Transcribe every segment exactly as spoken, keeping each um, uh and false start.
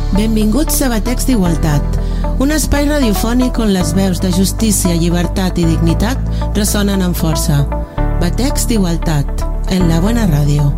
Benvinguts a Batecs d'Igualtat, un espai radiofònic on les veus de justícia, llibertat i dignitat ressonen amb força. Batecs d'Igualtat, en la bona ràdio.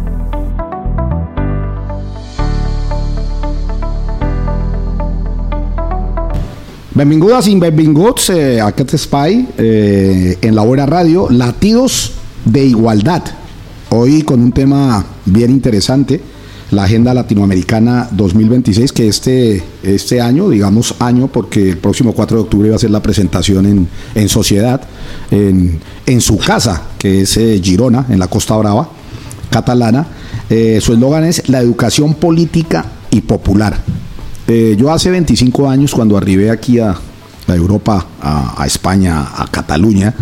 Benvingudes i benvinguts eh, a aquest espai eh, en la buena radio, Latidos de Igualdad. Hoy con un tema bien interesante, la Agenda Latinoamericana dos mil veintiséis, que este, este año, digamos año, porque el próximo cuatro de octubre va a ser la presentación en, en Sociedad, en, en su casa, que es eh, Girona, en la Costa Brava, catalana. Eh, su eslogan es la educación política y popular. Eh, yo hace veinticinco años, cuando arribé aquí a, a Europa, a, a España, a Cataluña,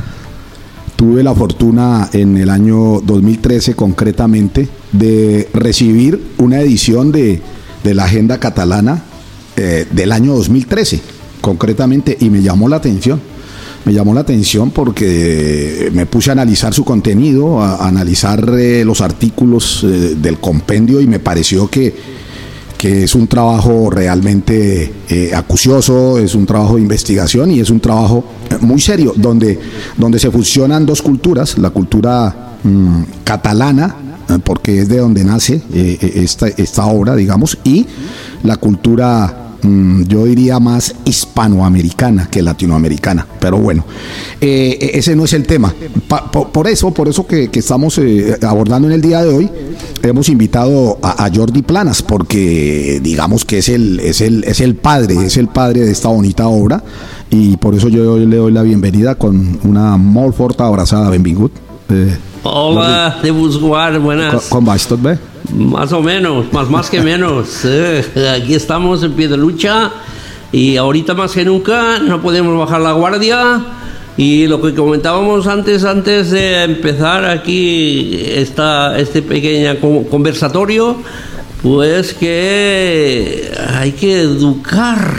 tuve la fortuna en el año dos mil trece concretamente de recibir una edición de, de la Agenda Catalana eh, del año dos mil trece concretamente, y me llamó la atención. Me llamó la atención porque me puse a analizar su contenido, a, a analizar eh, los artículos eh, del compendio, y me pareció que que es un trabajo realmente eh, acucioso, es un trabajo de investigación y es un trabajo muy serio, donde, donde se fusionan dos culturas, la cultura mmm, catalana, eh, porque es de donde nace eh, esta, esta obra, digamos, y la cultura, mmm, yo diría más hispanoamericana que latinoamericana, pero bueno, eh, ese no es el tema. Pa, por, por eso, por eso que, que estamos eh, abordando en el día de hoy, hemos invitado a, a Jordi Planas, porque digamos que es el, es el, es el padre, es el padre de esta bonita obra, y por eso yo le doy la bienvenida con una molt forta abrazada. Benvingut. Eh, Hola, de Busguar, buenas. ¿Cómo vas? ¿Todo bien? Más o menos, más, más que menos. Eh, aquí estamos en pie de lucha, y ahorita más que nunca no podemos bajar la guardia. Y lo que comentábamos antes, antes de empezar aquí esta, este pequeño conversatorio, pues que hay que educar.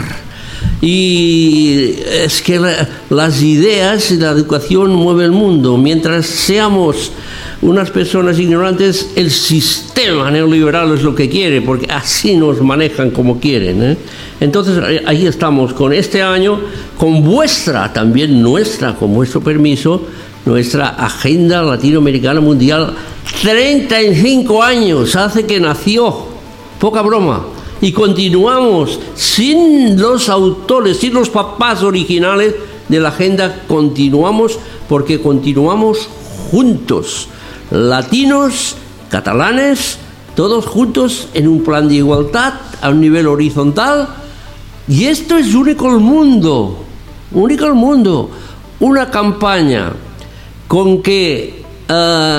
Y es que la, las ideas y la educación mueven el mundo. Mientras seamos unas personas ignorantes, el sistema neoliberal es lo que quiere, porque así nos manejan como quieren, ¿eh? Entonces ahí estamos con este año, con vuestra, también nuestra, con vuestro permiso, nuestra Agenda Latinoamericana Mundial. treinta y cinco años hace que nació, poca broma, y continuamos sin los autores, sin los papás originales de la agenda, continuamos porque continuamos juntos, latinos, catalanes, todos juntos en un plan de igualdad a un nivel horizontal. Y esto es único en el mundo, único en el mundo. Una campaña con que uh,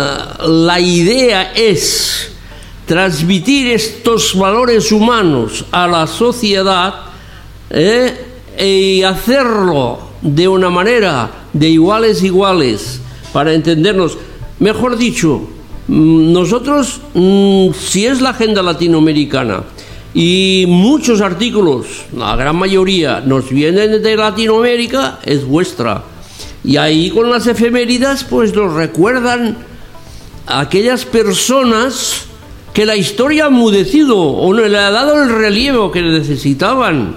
la idea es transmitir estos valores humanos a la sociedad, eh, y hacerlo de una manera de iguales a iguales, para entendernos. Mejor dicho, nosotros, si es la agenda latinoamericana y muchos artículos, la gran mayoría, nos vienen de Latinoamérica, es vuestra. Y ahí con las efemérides, pues nos recuerdan a aquellas personas que la historia ha enmudecido o no le ha dado el relieve que necesitaban.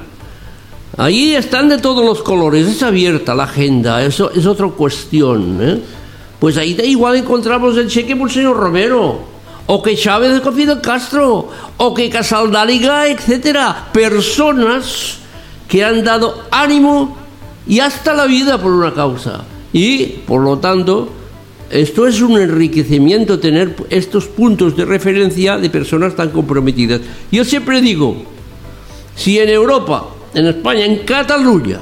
Ahí están de todos los colores, es abierta la agenda, eso es otra cuestión, ¿eh? Pues ahí da igual encontramos el cheque por el señor Romero, o que Chávez con Fidel Castro, o que Casaldáliga, etcétera. Personas que han dado ánimo y hasta la vida por una causa. Y, por lo tanto, esto es un enriquecimiento tener estos puntos de referencia de personas tan comprometidas. Yo siempre digo, si en Europa, en España, en Cataluña,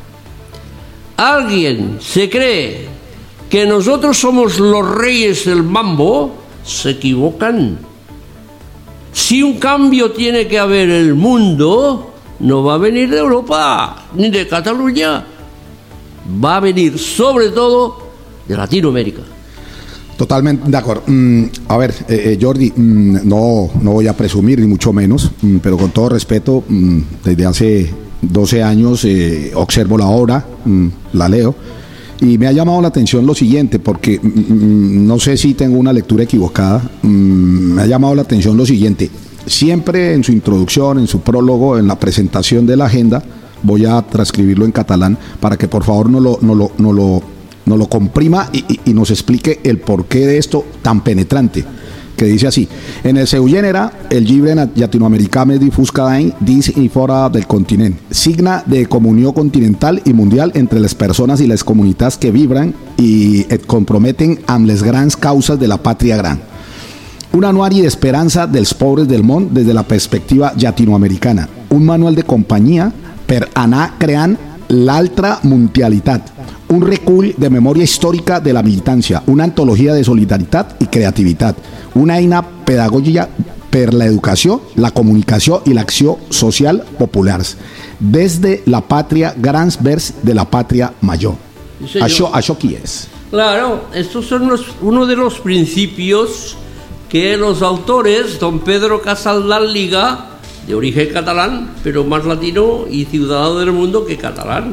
alguien se cree que nosotros somos los reyes del mambo, se equivocan. Si un cambio tiene que haber en el mundo, no va a venir de Europa ni de Cataluña, va a venir sobre todo de Latinoamérica. Totalmente de acuerdo. Mm, a ver, eh, eh, Jordi, mm, no, no voy a presumir ni mucho menos, mm, pero con todo respeto, mm, desde hace doce años eh, observo la obra, mm, la leo, y me ha llamado la atención lo siguiente, porque mm, no sé si tengo una lectura equivocada. mm, me ha llamado la atención lo siguiente. siempre en su introducción, en su prólogo, en la presentación de la agenda, voy a transcribirlo en catalán para que por favor no lo, no lo, no lo, no lo comprima y, y, y nos explique el porqué de esto tan penetrante, que dice así: en el seu gènere, el llibre llatinoamericà més difús cada any dins i fora del continent, signa de comunió continental i mundial entre les persones i les comunitats que vibren i et comprometen amb les grans causes de la pàtria gran. Un anuari d'esperança dels pobres del món des de la perspectiva llatinoamericana, un manual de companyia per anar creant l'altra mundialitat, un recull de memòria històrica de la militància, una antologia de solidaritat i creativitat, una eina pedagògica per l'educació, la comunicació i l'acció social populars, des de la pàtria grans vers de la pàtria major. Sí, això, això qui és? Claro, estos son los, uno de los principios que los autores, don Pedro Casaldáliga, de origen catalán, pero más latino y ciudadano del mundo que catalán,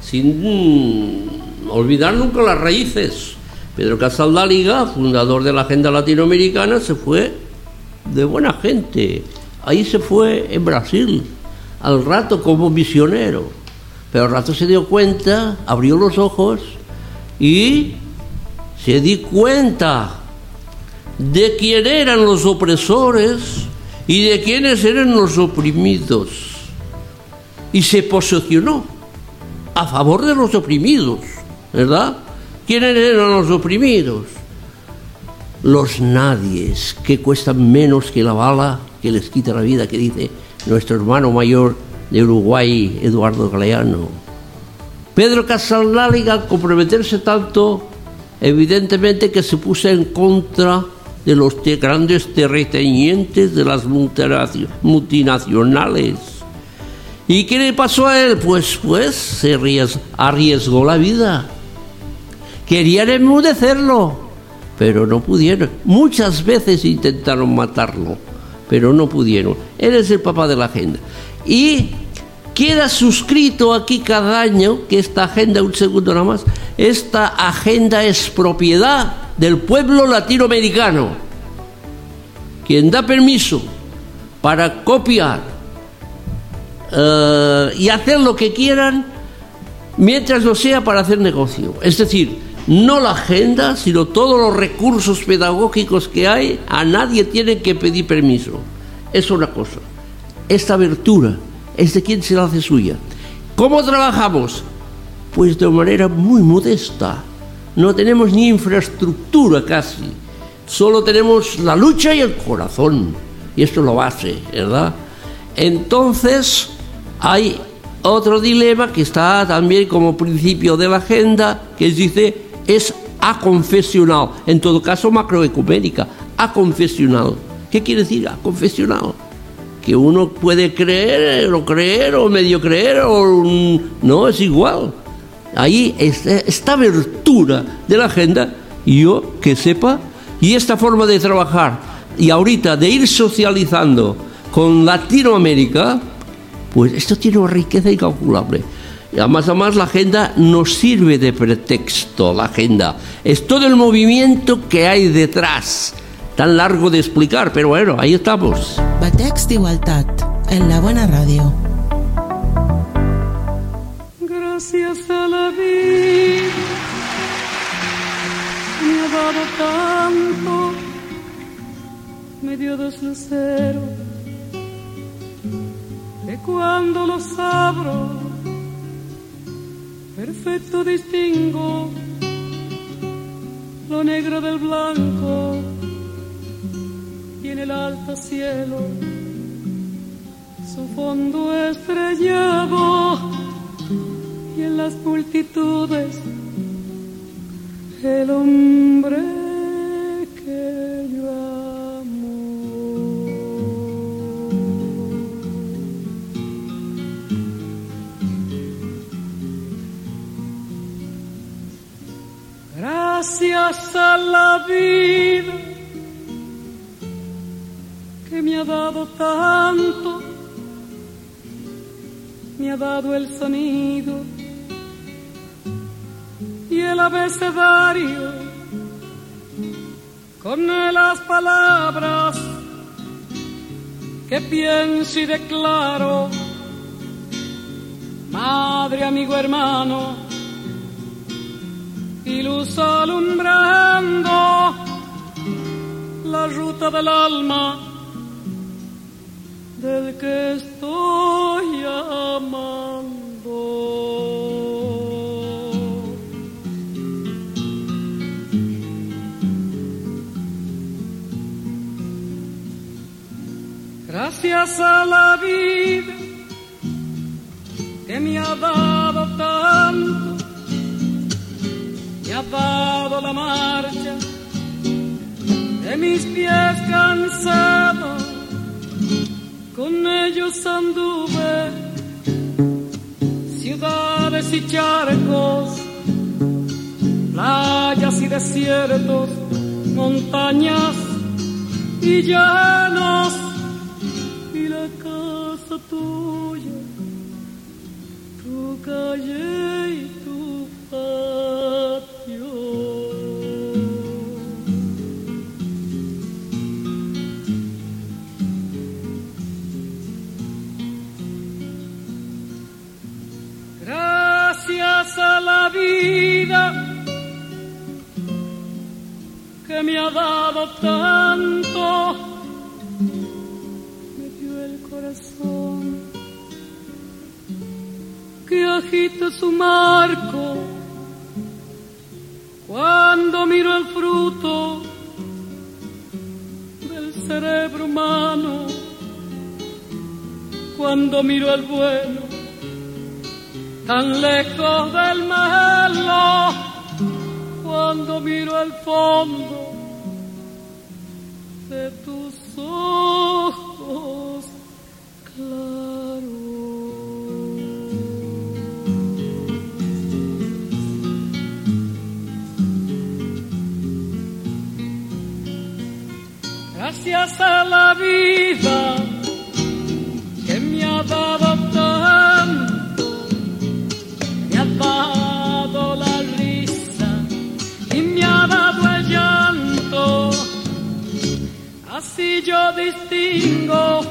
sin olvidar nunca las raíces. Pedro Casaldáliga, fundador de la Agenda Latinoamericana, se fue de buena gente. Ahí se fue en Brasil, al rato como misionero. Pero al rato se dio cuenta, abrió los ojos y se dio cuenta de quién eran los opresores y de quiénes eran los oprimidos. Y se posicionó a favor de los oprimidos, ¿verdad? ¿Quiénes eran los oprimidos? Los nadies, que cuestan menos que la bala que les quita la vida, que dice nuestro hermano mayor de Uruguay, Eduardo Galeano. Pedro Casaldáliga, al comprometerse tanto, evidentemente que se puso en contra de los te grandes terratenientes de las multinacionales. ¿Y qué le pasó a él? Pues, pues se arriesgó la vida. Querían enmudecerlo, pero no pudieron. Muchas veces intentaron matarlo, pero no pudieron. Él es el papá de la agenda. Y queda suscrito aquí cada año que esta agenda, un segundo nada más, esta agenda es propiedad del pueblo latinoamericano. Quien da permiso para copiar uh, y hacer lo que quieran, mientras no sea para hacer negocio. Es decir, no la agenda, sino todos los recursos pedagógicos que hay, a nadie tiene que pedir permiso. Es una cosa. Esta abertura es de quien se la hace suya. ¿Cómo trabajamos? Pues de manera muy modesta. No tenemos ni infraestructura casi. Solo tenemos la lucha y el corazón. Y esto es lo base, ¿verdad? Entonces, hay otro dilema que está también como principio de la agenda, que dice, es aconfesional. En todo caso, macroecuménica. Aconfesional. ¿Qué quiere decir aconfesional? Que uno puede creer o creer o medio creer o no, es igual. Ahí está esta abertura de la agenda, y yo que sepa, y esta forma de trabajar y ahorita de ir socializando con Latinoamérica, pues esto tiene una riqueza incalculable. Y además, además la agenda nos sirve de pretexto. La agenda es todo el movimiento que hay detrás, tan largo de explicar, pero bueno, ahí estamos. Batex d'Igualtat, en la buena radio. Gracias a la vida me ha dado tanto, me dio dos luceros que cuando los abro perfecto distingo lo negro del blanco, y en el alto cielo su fondo estrellado, y en las multitudes el hombre que yo amo. Gracias a la vida que me ha dado tanto, me ha dado el sonido y el abecedario con las palabras que pienso y declaro, madre, amigo, hermano, y luz alumbrando la ruta del alma del que estoy amando. Gracias a la vida que me ha dado tanto, me ha dado la marcha de mis pies cansados, con ellos anduve ciudades y charcos, playas y desiertos, montañas y llanos, y la casa tuya, tu calle y tu patio. Gracias a la vida que me ha dado tanto, me dio el corazón que agita su marco cuando miro el fruto del cerebro humano, cuando miro el bueno tan lejos del malo, cuando miro el fondo de tus ojos claros. Gracias a la vida que me ha dado tanto, me ha dado la risa y me ha dado el llanto, así yo distingo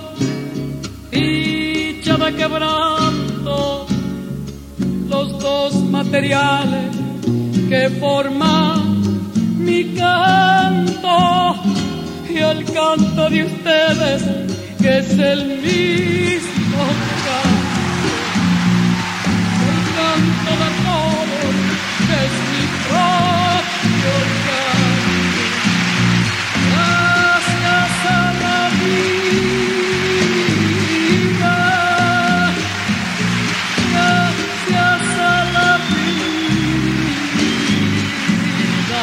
dicha de quebranto, los dos materiales que forman mi canto, y el canto de ustedes, que es el mismo canto, el canto de todos, que es mi propio canto. Gracias a la vida, gracias a la vida.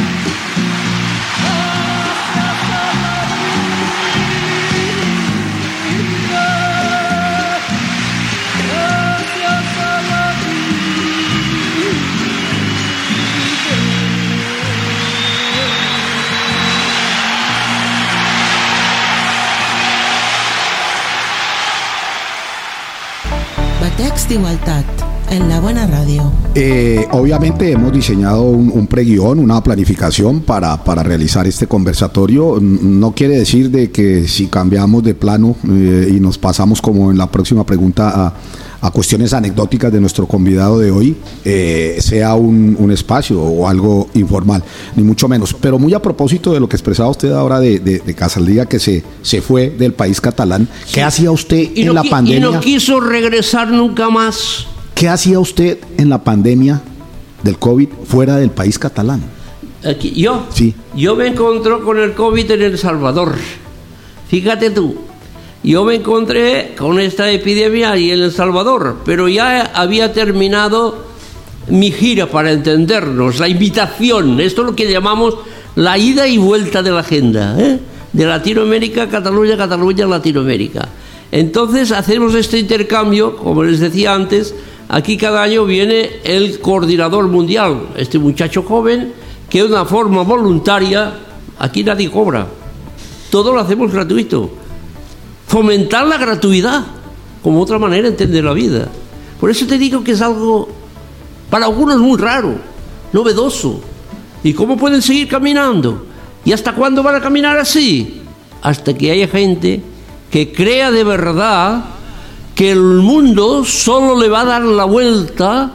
Batecs d'Igualtat, en la buena radio. Eh, obviamente hemos diseñado un, un preguión, una planificación para, para realizar este conversatorio. No quiere decir de que si cambiamos de plano eh, y nos pasamos como en la próxima pregunta a, a cuestiones anecdóticas de nuestro convidado de hoy, eh, sea un, un espacio o algo informal, ni mucho menos. Pero muy a propósito de lo que expresaba usted ahora de, de, de Casaldía, que se, se fue del país catalán, sí. ¿Qué hacía usted y en no, la pandemia? Y no quiso regresar nunca más. ¿Qué hacía usted en la pandemia del COVID fuera del país catalán? Aquí, ¿Yo? Sí. Yo me encontré con el COVID en El Salvador. Fíjate tú, yo me encontré con esta epidemia ahí en El Salvador, pero ya había terminado mi gira, para entendernos, la invitación. Esto es lo que llamamos la ida y vuelta de la agenda, ¿eh? De Latinoamérica, Cataluña, Cataluña, Latinoamérica. Entonces hacemos este intercambio, como les decía antes. Aquí cada año viene el coordinador mundial, este muchacho joven, que de una forma voluntaria, aquí nadie cobra, todo lo hacemos gratuito. Fomentar la gratuidad, como otra manera de entender la vida. Por eso te digo que es algo, para algunos muy raro, novedoso. ¿Y cómo pueden seguir caminando? ¿Y hasta cuándo van a caminar así? Hasta que haya gente que crea de verdad que el mundo solo le va a dar la vuelta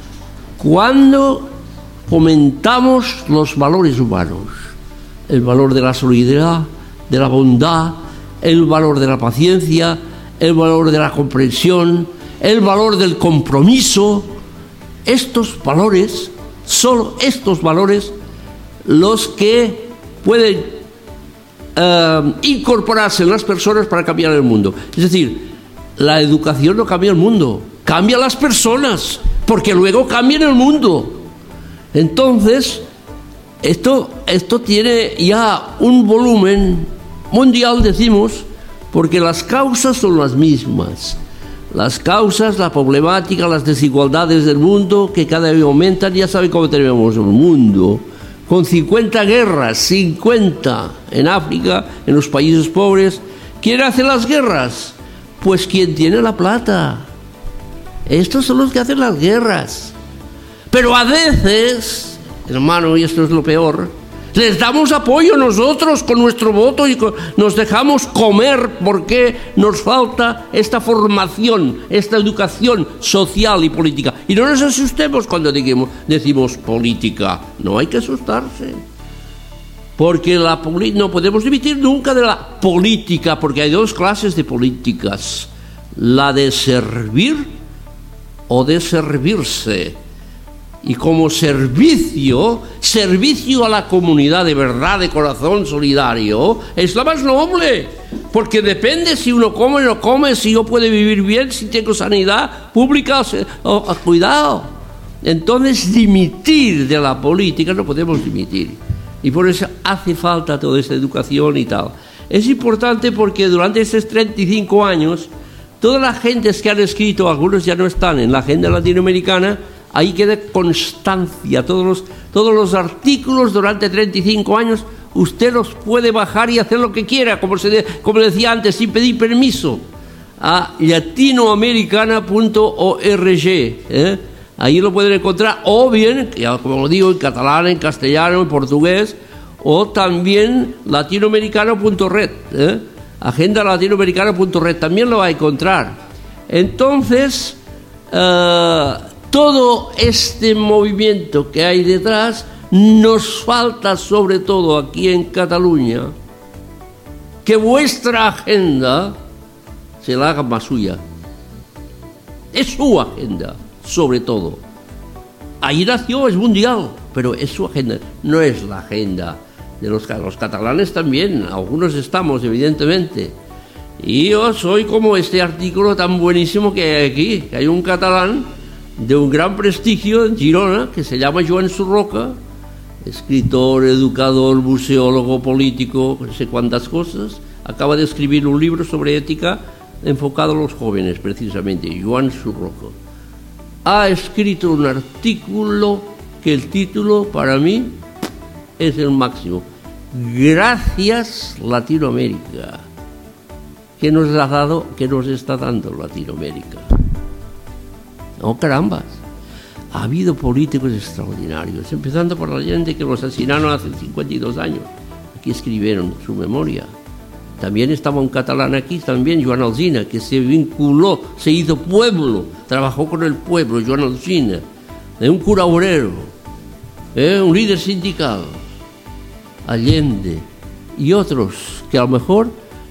cuando fomentamos los valores humanos, el valor de la solidaridad, de la bondad, el valor de la paciencia, el valor de la comprensión, el valor del compromiso. Estos valores, solo estos valores, los que pueden uh, incorporarse en las personas para cambiar el mundo. Es decir, la educación no cambia el mundo, cambia las personas, porque luego cambian el mundo. Entonces, esto, esto tiene ya un volumen mundial, decimos, porque las causas son las mismas. Las causas, la problemática, las desigualdades del mundo que cada vez aumentan. Ya saben cómo tenemos un mundo con cincuenta guerras, cincuenta en África, en los países pobres. ¿Quién hace las guerras? Pues quien tiene la plata. Estos son los que hacen las guerras. Pero a veces, hermano, y esto es lo peor, les damos apoyo nosotros con nuestro voto y con, nos dejamos comer porque nos falta esta formación, esta educación social y política. Y no nos asustemos cuando digamos, decimos política. No hay que asustarse. Porque la no podemos dimitir nunca de la política, porque hay dos clases de políticas: la de servir o de servirse. Y como servicio, servicio a la comunidad de verdad, de corazón solidario, es la más noble, porque depende si uno come o no come, si yo puedo vivir bien, si tengo sanidad pública o, o cuidado. Entonces, dimitir de la política no podemos dimitir. Y por eso hace falta toda esta educación y tal. Es importante porque durante estos treinta y cinco años, todas las gentes que han escrito, algunos ya no están en la agenda latinoamericana, ahí queda constancia, todos los, todos los artículos durante treinta y cinco años, usted los puede bajar y hacer lo que quiera, como, se de, como decía antes, sin pedir permiso, a latinoamericana punto org, ¿eh? Ahí lo pueden encontrar, o bien, ya como lo digo, en catalán, en castellano, en portugués, o también latinoamericano punto red, ¿eh? agenda latinoamericana punto red, también lo va a encontrar. Entonces, uh, todo este movimiento que hay detrás, nos falta sobre todo aquí en Cataluña que vuestra agenda se la haga más suya. Es su agenda, sobre todo. Ahí nació, es mundial, pero es su agenda, no es la agenda de los, los catalanes también, algunos estamos, evidentemente. Y yo soy como este artículo tan buenísimo que hay aquí, que hay un catalán de un gran prestigio en Girona, que se llama Joan Surroca, escritor, educador, museólogo, político, no sé cuántas cosas. Acaba de escribir un libro sobre ética enfocado a los jóvenes, precisamente, Joan Surroca. Ha escrito un artículo que el título, para mí, es el máximo. Gracias, Latinoamérica. ¿Qué nos ha dado, qué nos está dando Latinoamérica? No, carambas. Ha habido políticos extraordinarios, empezando por la gente que los asesinaron hace cincuenta y dos años. Aquí escribieron su memoria. También estaba un catalán aquí, también, Joan Alsina, que se vinculó, se hizo pueblo, trabajó con el pueblo, Joan Alsina, eh, un cura obrero, eh, un líder sindical, Allende, y otros que a lo mejor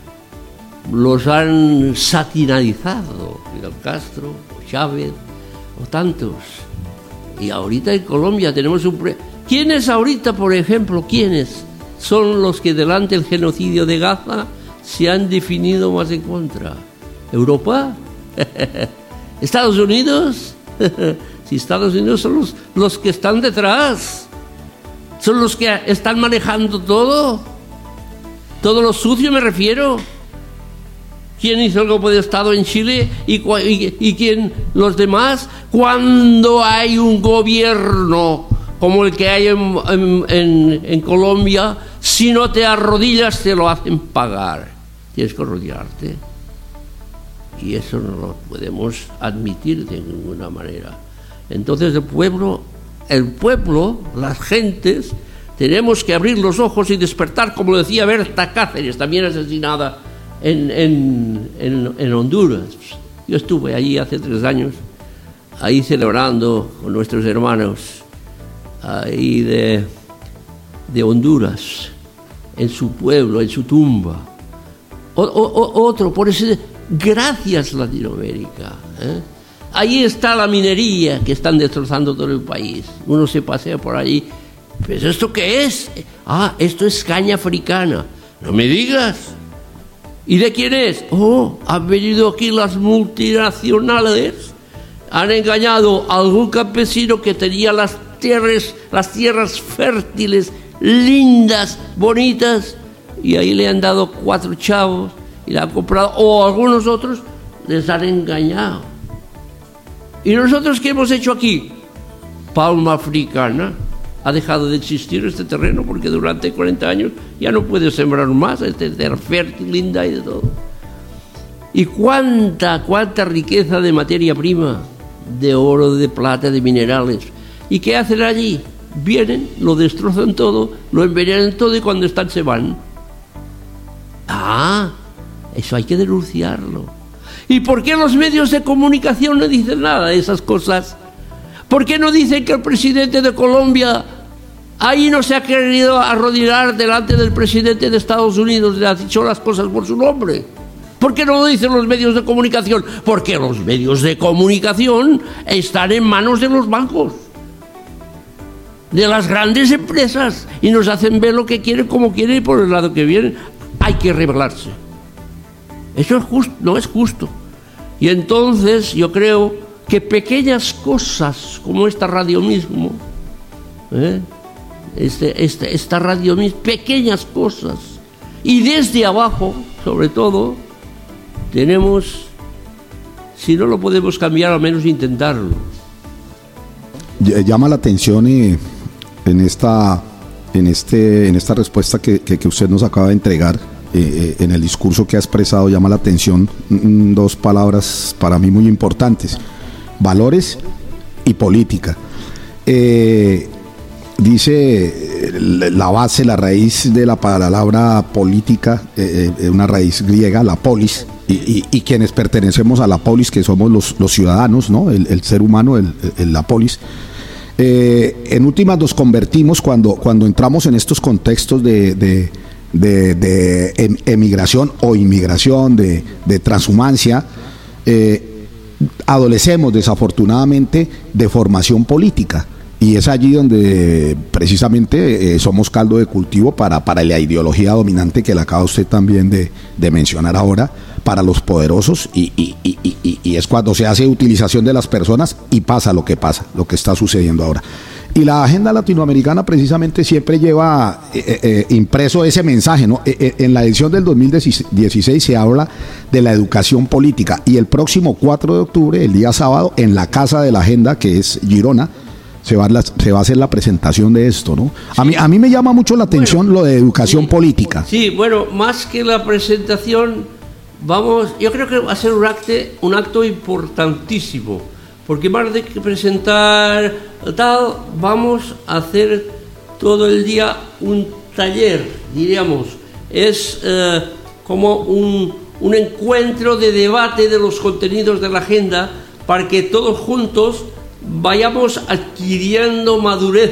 los han satinalizado, Fidel Castro, o Chávez, o tantos. Y ahorita en Colombia tenemos un... Pre... ¿Quiénes ahorita, por ejemplo, quiénes son los que delante del genocidio de Gaza se han definido más en contra? ¿Europa? ¿Estados Unidos? Si Estados Unidos son los, los que están detrás, son los que están manejando todo, todo lo sucio me refiero. ¿Quién hizo el golpe de Estado en Chile y, y, y quién los demás? Cuando hay un gobierno como el que hay en, en, en, en Colombia, si no te arrodillas te lo hacen pagar. Tienes que arrodillarte. Y eso no lo podemos admitir de ninguna manera. Entonces el pueblo, el pueblo, las gentes, tenemos que abrir los ojos y despertar, como decía Berta Cáceres, también asesinada en, en, en, en Honduras. Yo estuve allí hace tres años, ahí celebrando con nuestros hermanos ahí de, de Honduras, en su pueblo, en su tumba. O, o, otro, por eso, gracias Latinoamérica. ¿eh? Ahí está la minería que están destrozando todo el país. Uno se pasea por allí. ¿Pues esto qué es? Ah, esto es caña africana. No me digas. ¿Y de quién es? Oh, han venido aquí las multinacionales. Han engañado a algún campesino que tenía las tierras, las tierras fértiles, lindas, bonitas, y ahí le han dado cuatro chavos y le han comprado, o algunos otros les han engañado. ¿Y nosotros qué hemos hecho aquí? Palma africana. Ha dejado de existir este terreno porque durante cuarenta años ya no puede sembrar más, este tierra fértil, linda y de todo. Y cuánta, cuánta riqueza de materia prima, de oro, de plata, de minerales. ¿Y qué hacen allí? Vienen, lo destrozan todo, lo envenenan todo y cuando están se van. Ah, eso hay que denunciarlo. ¿Y por qué los medios de comunicación no dicen nada de esas cosas? ¿Por qué no dicen que el presidente de Colombia ahí no se ha querido arrodillar delante del presidente de Estados Unidos, le ha dicho las cosas por su nombre? ¿Por qué no lo dicen los medios de comunicación? Porque los medios de comunicación están en manos de los bancos, de las grandes empresas, y nos hacen ver lo que quieren, como quieren y por el lado que vienen. Hay que rebelarse. Eso es justo, no es justo. Y entonces yo creo que pequeñas cosas como esta radio mismo, ¿eh? este, este, esta radio mismo, pequeñas cosas, y desde abajo, sobre todo, tenemos, si no lo podemos cambiar, al menos intentarlo. Llama la atención eh, en esta en este en esta respuesta que, que, que usted nos acaba de entregar, eh, en el discurso que ha expresado, llama la atención mm, dos palabras para mí muy importantes: valores y política. Eh, dice la base, la raíz de la palabra política, eh, eh, una raíz griega, la polis, y, y, y quienes pertenecemos a la polis, que somos los, los ciudadanos, ¿no? el, el ser humano, el, el, la polis. Eh, en últimas nos convertimos cuando, cuando entramos en estos contextos de, de, de, de emigración o inmigración, de, de transhumancia, eh, adolecemos desafortunadamente de formación política, y es allí donde precisamente eh, somos caldo de cultivo para, para la ideología dominante que le acaba usted también de, de mencionar ahora, para los poderosos, y, y, y, y, y es cuando se hace utilización de las personas y pasa lo que pasa, lo que está sucediendo ahora. Y la agenda latinoamericana precisamente siempre lleva eh, eh, impreso ese mensaje, ¿no? Eh, eh, en la edición del dos mil dieciséis se habla de la educación política, y el próximo cuatro de octubre, el día sábado, en la Casa de la Agenda, que es Girona, se va a, la, se va a hacer la presentación de esto, ¿no? Sí. A mí, a mí me llama mucho la atención, bueno, lo de educación sí, política. Sí, bueno, más que la presentación, vamos, yo creo que va a ser un acto, un acto importantísimo, porque más de que presentar tal, vamos a hacer todo el día un taller, diríamos. Es eh, como un, un encuentro de debate de los contenidos de la agenda, para que todos juntos vayamos adquiriendo madurez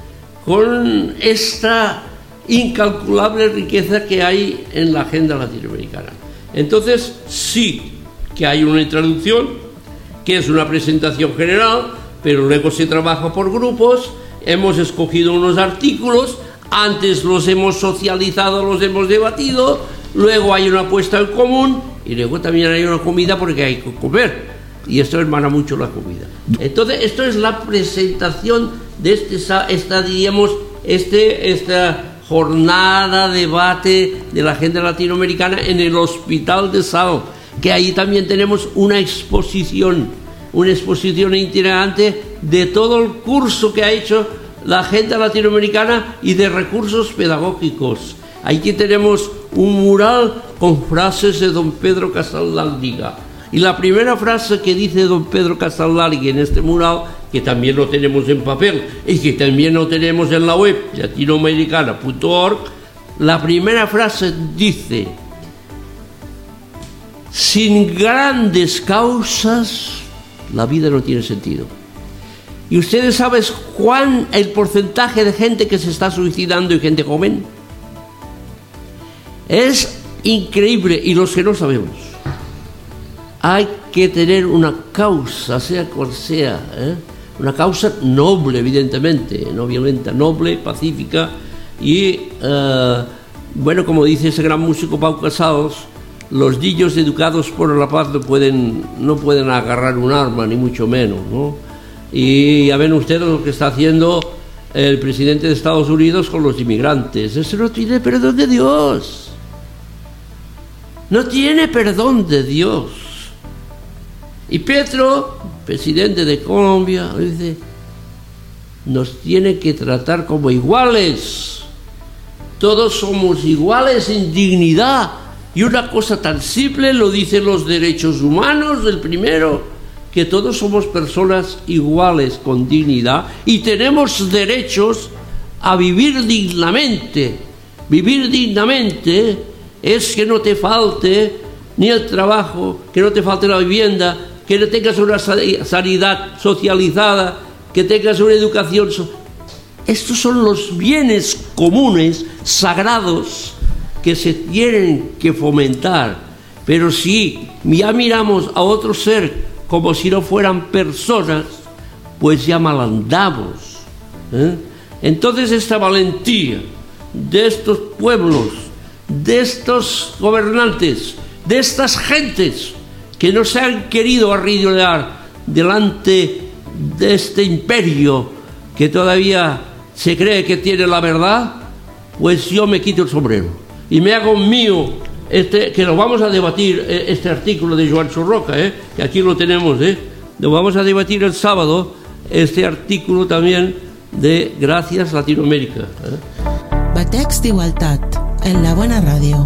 con esta incalculable riqueza que hay en la agenda latinoamericana. Entonces, sí que hay una introducción, que es una presentación general, pero luego se trabaja por grupos. Hemos escogido unos artículos, antes los hemos socializado, los hemos debatido, luego hay una puesta en común y luego también hay una comida, porque hay que comer, y esto hermana mucho la comida. Entonces, esto es la presentación de este, esta, diríamos, este, esta jornada, debate de la agenda latinoamericana en el Hospital de Sal, que ahí también tenemos una exposición, una exposición itinerante de todo el curso que ha hecho la agenda latinoamericana y de recursos pedagógicos. Aquí tenemos un mural con frases de don Pedro Casaldáldiga. Y la primera frase que dice don Pedro Casaldáldiga en este mural, que también lo tenemos en papel y que también lo tenemos en la web latinoamericana punto org, la primera frase dice: sin grandes causas, la vida no tiene sentido. ¿Y ustedes saben cuán el porcentaje de gente que se está suicidando y gente joven? Es increíble, y los que no sabemos. Hay que tener una causa, sea cual sea, ¿eh? Una causa noble, evidentemente, no violenta, noble, pacífica, y, uh, bueno, como dice ese gran músico Pau Casals, los niños educados por la paz no pueden, no pueden agarrar un arma, ni mucho menos, ¿no? Y ya ven ustedes lo que está haciendo el presidente de Estados Unidos con los inmigrantes. Eso no tiene perdón de Dios. No tiene perdón de Dios. Y Petro, presidente de Colombia, dice, nos tiene que tratar como iguales. Todos somos iguales en dignidad. Y una cosa tan simple lo dicen los derechos humanos, el primero, que todos somos personas iguales con dignidad y tenemos derechos a vivir dignamente. Vivir dignamente es que no te falte ni el trabajo, que no te falte la vivienda, que no tengas una sanidad socializada, que tengas una educación. So- Estos son los bienes comunes, sagrados, que se tienen que fomentar. Pero si ya miramos a otro ser como si no fueran personas, pues ya mal andamos, ¿eh? Entonces esta valentía de estos pueblos, de estos gobernantes, de estas gentes que no se han querido arrodillar delante de este imperio que todavía se cree que tiene la verdad, pues yo me quito el sombrero y me hago mío este, que lo vamos a debatir, este artículo de Joan Surroca, ¿eh? Que aquí lo tenemos, ¿eh? Lo vamos a debatir el sábado, este artículo también de Gracias Latinoamérica, ¿eh? Batecs d'Igualtat, en la Buena Radio.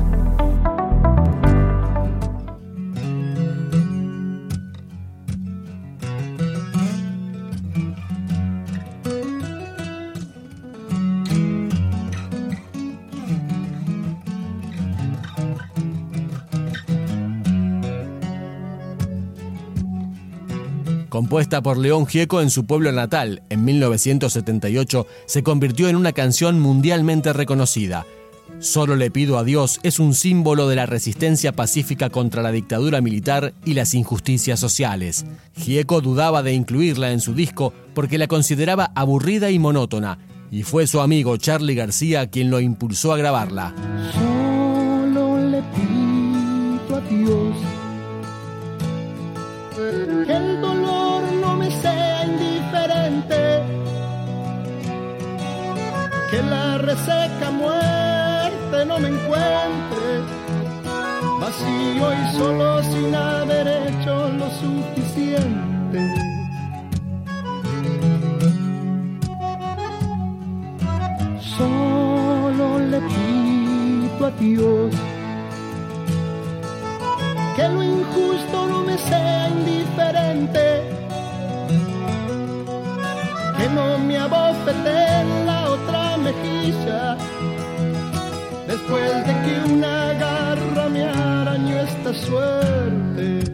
Compuesta por León Gieco en su pueblo natal, en mil novecientos setenta y ocho, se convirtió en una canción mundialmente reconocida. Solo le pido a Dios es un símbolo de la resistencia pacífica contra la dictadura militar y las injusticias sociales. Gieco dudaba de incluirla en su disco porque la consideraba aburrida y monótona, y fue su amigo Charly García quien lo impulsó a grabarla. Solo le pido a Dios que el dolor no me sea indiferente, que la reseca muerte no me encuentre vacío y solo sin haber hecho lo suficiente. Solo le pido a Dios que lo injusto no me sea indiferente, que no me abofete en la otra mejilla, después de que una garra me arañó esta suerte.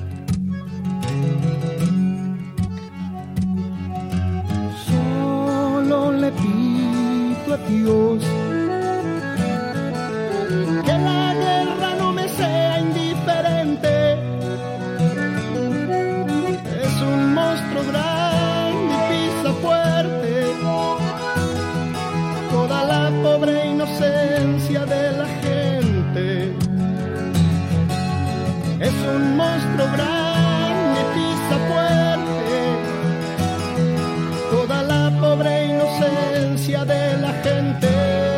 Solo le pido a Dios que la guerra no me sea indiferente. Es un monstruo grande y pisa fuerte toda la pobre inocencia de la gente. Es un monstruo grande y pisa fuerte toda la pobre inocencia de la gente.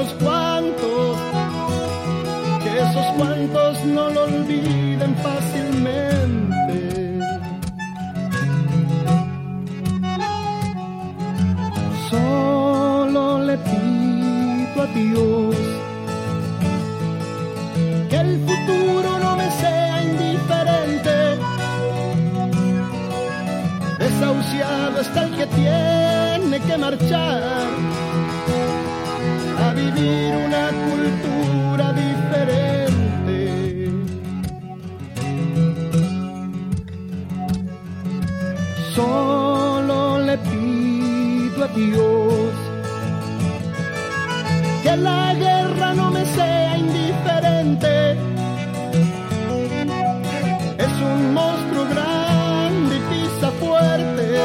unos cuantos, que esos cuantos no lo olviden fácilmente. Solo le pido a Dios que el futuro no me sea indiferente. Desahuciado está el que tiene que marchar a vivir una cultura diferente. Solo le pido a Dios que la guerra no me sea indiferente. Es un monstruo grande y pisa fuerte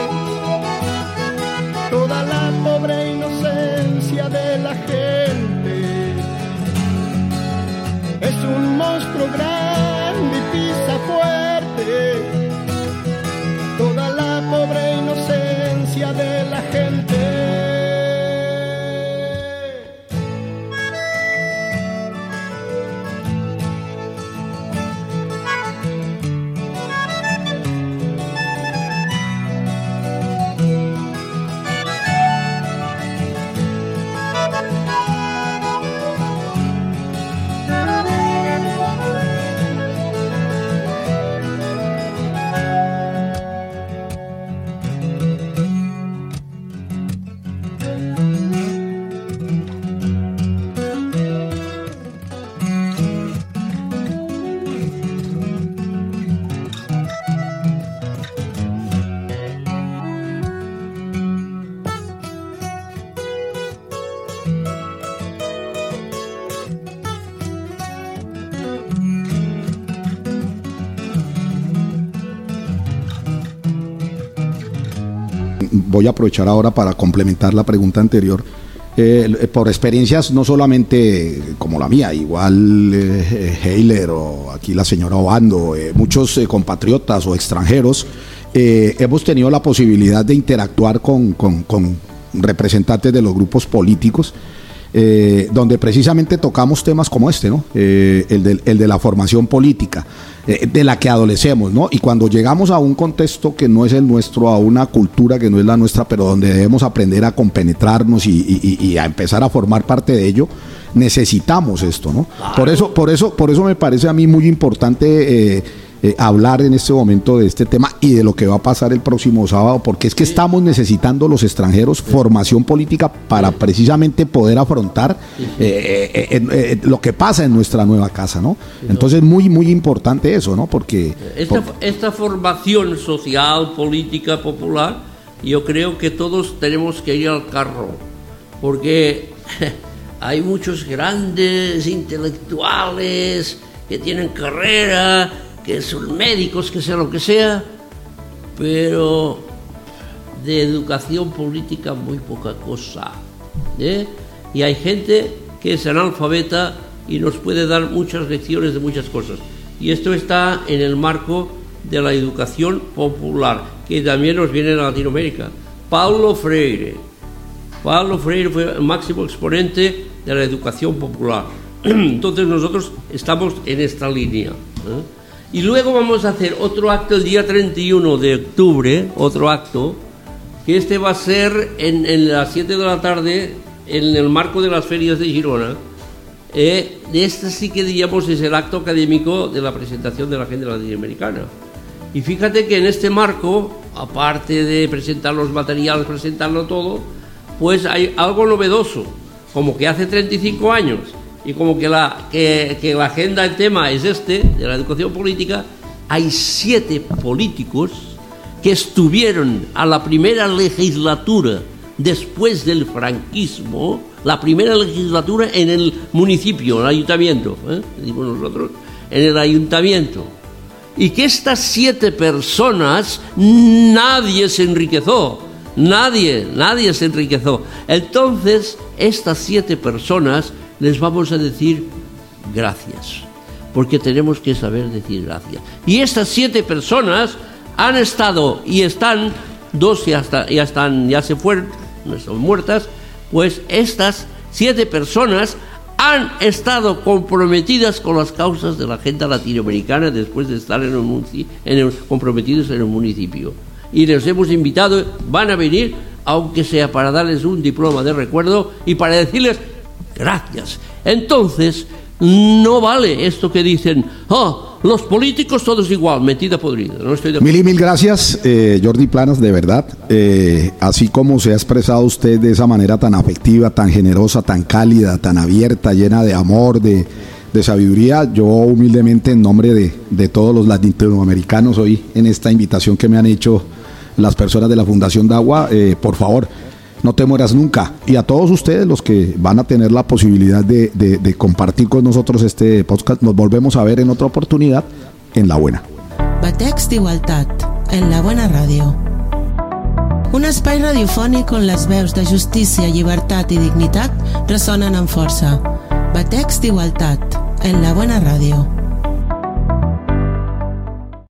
toda la pobre inocencia de la gente. Es un monstruo grande y pisa fuerte toda la pobre inocencia de la gente. Voy a aprovechar ahora para complementar la pregunta anterior. Eh, por experiencias no solamente como la mía, igual eh, Heiler o aquí la señora Obando, eh, muchos eh, compatriotas o extranjeros, eh, hemos tenido la posibilidad de interactuar con, con, con representantes de los grupos políticos, eh, donde precisamente tocamos temas como este, ¿no? Eh, el, de, el de la formación política, eh, de la que adolecemos, ¿no? Y cuando llegamos a un contexto que no es el nuestro, a una cultura que no es la nuestra, pero donde debemos aprender a compenetrarnos y, y, y a empezar a formar parte de ello, necesitamos esto, ¿no? Claro. Por eso, por eso, por eso me parece a mí muy importante eh, eh, hablar en este momento de este tema y de lo que va a pasar el próximo sábado, porque es que estamos necesitando los extranjeros formación política para precisamente poder afrontar eh, eh, eh, eh, lo que pasa en nuestra nueva casa, ¿no? Entonces muy muy importante eso, ¿no? Porque esta, por... esta formación social, política, popular, yo creo que todos tenemos que ir al carro, porque hay muchos grandes intelectuales que tienen carrera, que son médicos, que sea lo que sea, pero de educación política muy poca cosa, ¿eh? Y hay gente que es analfabeta y nos puede dar muchas lecciones de muchas cosas. Y esto está en el marco de la educación popular, que también nos viene de Latinoamérica. Paulo Freire. Paulo Freire fue el máximo exponente de la educación popular. Entonces nosotros estamos en esta línea, ¿eh? Y luego vamos a hacer otro acto el día treinta y uno de octubre, otro acto, que este va a ser en, en las siete de la tarde, en el marco de las ferias de Girona. Eh, este sí que diríamos es el acto académico de la presentación de la agenda latinoamericana. Y fíjate que en este marco, aparte de presentar los materiales, presentarlo todo, pues hay algo novedoso, como que hace treinta y cinco años, y como que la, que, que la agenda, el tema es este, de la educación política, hay siete políticos que estuvieron a la primera legislatura después del franquismo, la primera legislatura en el municipio, en el ayuntamiento, ¿eh? Digo nosotros, en el ayuntamiento. Y que estas siete personas, nadie se enriqueció, nadie, nadie se enriqueció. Entonces, estas siete personas les vamos a decir gracias, porque tenemos que saber decir gracias. Y estas siete personas han estado y están, dos ya, está, ya están, ya se fueron, no están muertas, pues estas siete personas han estado comprometidas con las causas de la agenda latinoamericana después de estar en un, en el, comprometidos en un municipio. Y les hemos invitado, van a venir, aunque sea para darles un diploma de recuerdo y para decirles gracias. Entonces, no vale esto que dicen, oh, los políticos todos igual, mentira podrida. No estoy de acuerdo. Mil y mil gracias, eh, Jordi Planas, de verdad. Eh, así como se ha expresado usted de esa manera tan afectiva, tan generosa, tan cálida, tan abierta, llena de amor, de, de sabiduría, yo humildemente en nombre de, de todos los latinoamericanos hoy en esta invitación que me han hecho las personas de la Fundación Dagua, eh, por favor, no te mueras nunca. Y a todos ustedes los que van a tener la posibilidad de, de, de compartir con nosotros este podcast, nos volvemos a ver en otra oportunidad en La Buena. Batecs d'Igualtat, en La Buena Ràdio. Un espai radiofònic on les veus de justícia, llibertat i dignitat ressonen amb força. Batecs d'Igualtat, en La Buena Ràdio.